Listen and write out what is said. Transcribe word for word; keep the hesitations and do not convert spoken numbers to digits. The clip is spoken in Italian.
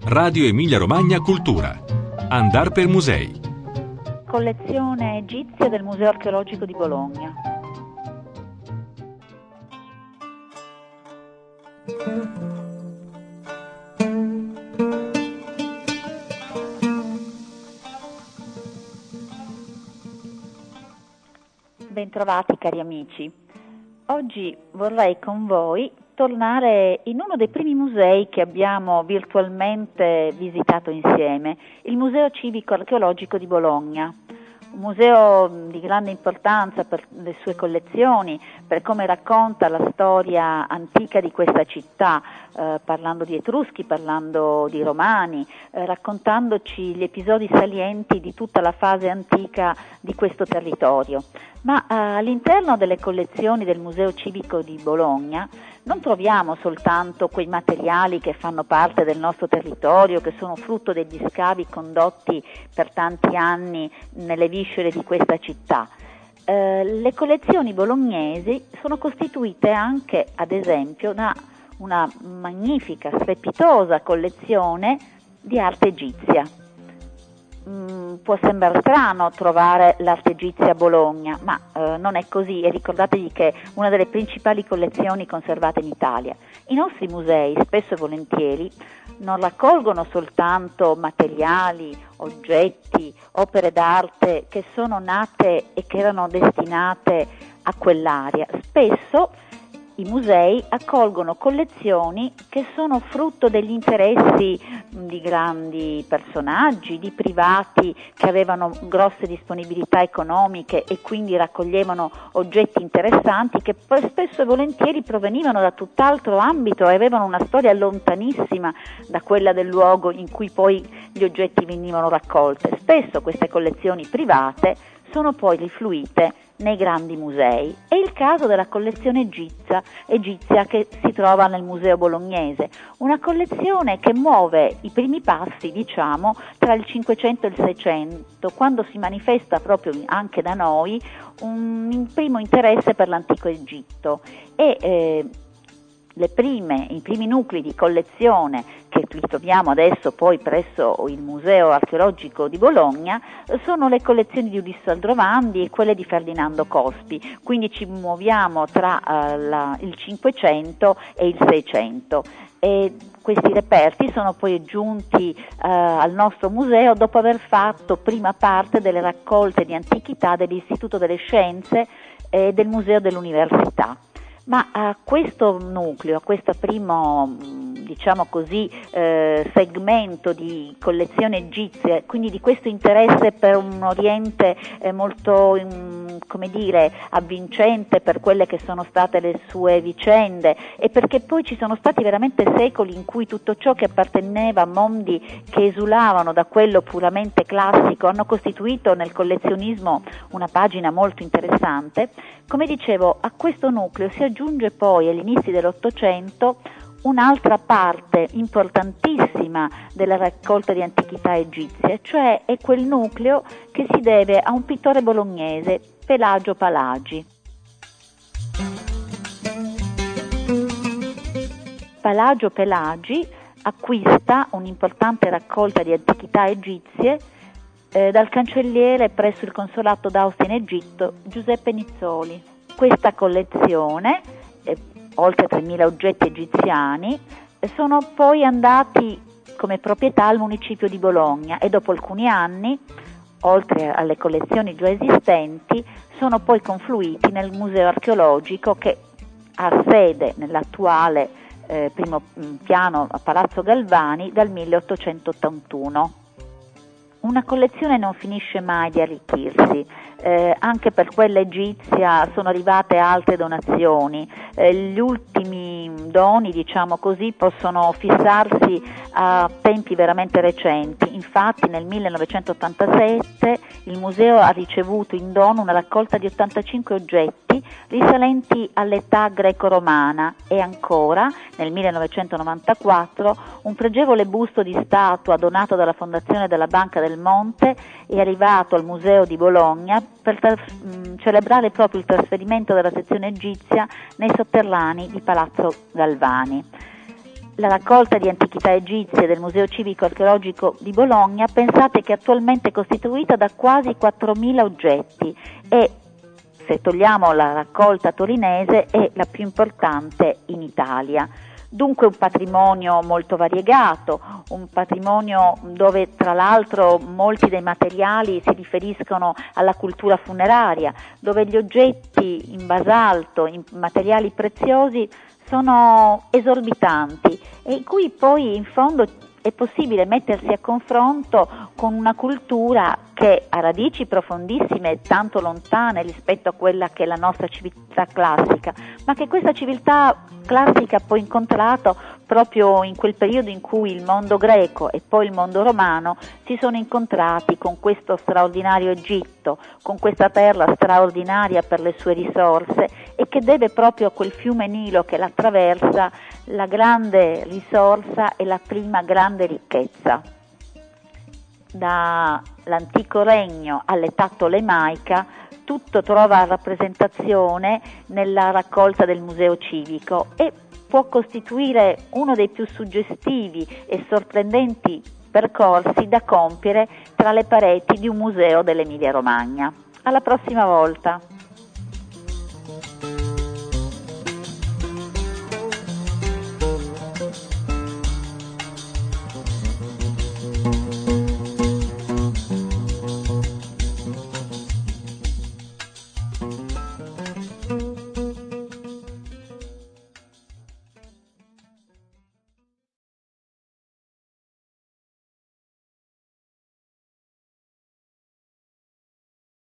Radio Emilia Romagna Cultura. Andar per musei. Collezione egizia del Museo Archeologico di Bologna. Bentrovati cari amici. Oggi vorrei con voi tornare in uno dei primi musei che abbiamo virtualmente visitato insieme, il Museo Civico Archeologico di Bologna. Un museo di grande importanza per le sue collezioni, per come racconta la storia antica di questa città, eh, parlando di Etruschi, parlando di Romani, eh, raccontandoci gli episodi salienti di tutta la fase antica di questo territorio. Ma eh, all'interno delle collezioni del Museo Civico di Bologna non troviamo soltanto quei materiali che fanno parte del nostro territorio, che sono frutto degli scavi condotti per tanti anni nelle viscere di questa città. Eh, le collezioni bolognesi sono costituite anche, ad esempio, da una magnifica, strepitosa collezione di arte egizia. Mm, può sembrare strano trovare l'arte egizia a Bologna, ma eh, non è così, e ricordatevi che è una delle principali collezioni conservate in Italia. I nostri musei spesso e volentieri non raccolgono soltanto materiali, oggetti, opere d'arte che sono nate e che erano destinate a quell'area. Spesso i musei accolgono collezioni che sono frutto degli interessi di grandi personaggi, di privati che avevano grosse disponibilità economiche e quindi raccoglievano oggetti interessanti che poi spesso e volentieri provenivano da tutt'altro ambito e avevano una storia lontanissima da quella del luogo in cui poi gli oggetti venivano raccolti. Spesso queste collezioni private sono poi rifluite nei grandi musei. È il caso della collezione egizia, egizia che si trova nel Museo Bolognese, una collezione che muove i primi passi, diciamo, tra il Cinquecento e il Seicento, quando si manifesta proprio anche da noi un primo interesse per l'antico Egitto e eh, le prime, i primi nuclei di collezione che troviamo adesso poi presso il Museo Archeologico di Bologna sono le collezioni di Ulisse Aldrovandi e quelle di Ferdinando Cospi, quindi ci muoviamo tra uh, la, il Cinquecento e il Seicento. E questi reperti sono poi giunti uh, al nostro museo dopo aver fatto prima parte delle raccolte di antichità dell'Istituto delle Scienze e del Museo dell'Università. Ma a questo nucleo, a questo primo, diciamo così, eh, segmento di collezione egizia, quindi di questo interesse per un Oriente eh, molto, um, come dire, avvincente per quelle che sono state le sue vicende e perché poi ci sono stati veramente secoli in cui tutto ciò che apparteneva a mondi che esulavano da quello puramente classico hanno costituito nel collezionismo una pagina molto interessante. Come dicevo, a questo nucleo si aggiunge poi agli inizi dell'Ottocento un'altra parte importantissima della raccolta di antichità egizie, cioè è quel nucleo che si deve a un pittore bolognese, Pelagio Palagi. Pelagio Pelagi acquista un'importante raccolta di antichità egizie eh, dal cancelliere presso il consolato d'Austria in Egitto, Giuseppe Nizzoli. Questa collezione, eh, oltre tremila oggetti egiziani, sono poi andati come proprietà al municipio di Bologna e dopo alcuni anni, oltre alle collezioni già esistenti, sono poi confluiti nel Museo Archeologico che ha sede nell'attuale eh, primo piano a Palazzo Galvani dal milleottocentottantuno. Una collezione non finisce mai di arricchirsi, eh, anche per quella egizia sono arrivate altre donazioni, eh, gli ultimi doni, diciamo così, possono fissarsi a tempi veramente recenti. Infatti nel millenovecentottantasette il museo ha ricevuto in dono una raccolta di ottantacinque oggetti risalenti all'età greco-romana e ancora nel millenovecentonovantaquattro un pregevole busto di statua donato dalla Fondazione della Banca del Monte è arrivato al Museo di Bologna per traf- mh, celebrare proprio il trasferimento della sezione egizia nei sotterranei di Palazzo Galvani. la raccolta di antichità egizie del Museo Civico Archeologico di Bologna, pensate che è attualmente costituita da quasi quattromila oggetti e, se togliamo la raccolta torinese, è la più importante in Italia. Dunque un patrimonio molto variegato, un patrimonio dove tra l'altro molti dei materiali si riferiscono alla cultura funeraria, dove gli oggetti in basalto, in materiali preziosi, sono esorbitanti e in cui poi in fondo è possibile mettersi a confronto con una cultura che ha radici profondissime e tanto lontane rispetto a quella che è la nostra civiltà classica, ma che questa civiltà classica ha poi incontrato proprio in quel periodo in cui il mondo greco e poi il mondo romano si sono incontrati con questo straordinario Egitto, con questa terra straordinaria per le sue risorse e che deve proprio a quel fiume Nilo che l'attraversa la grande risorsa e la prima grande ricchezza. Dall'antico regno all'età tolemaica tutto trova rappresentazione nella raccolta del Museo Civico e può costituire uno dei più suggestivi e sorprendenti percorsi da compiere tra le pareti di un museo dell'Emilia Romagna. Alla prossima volta!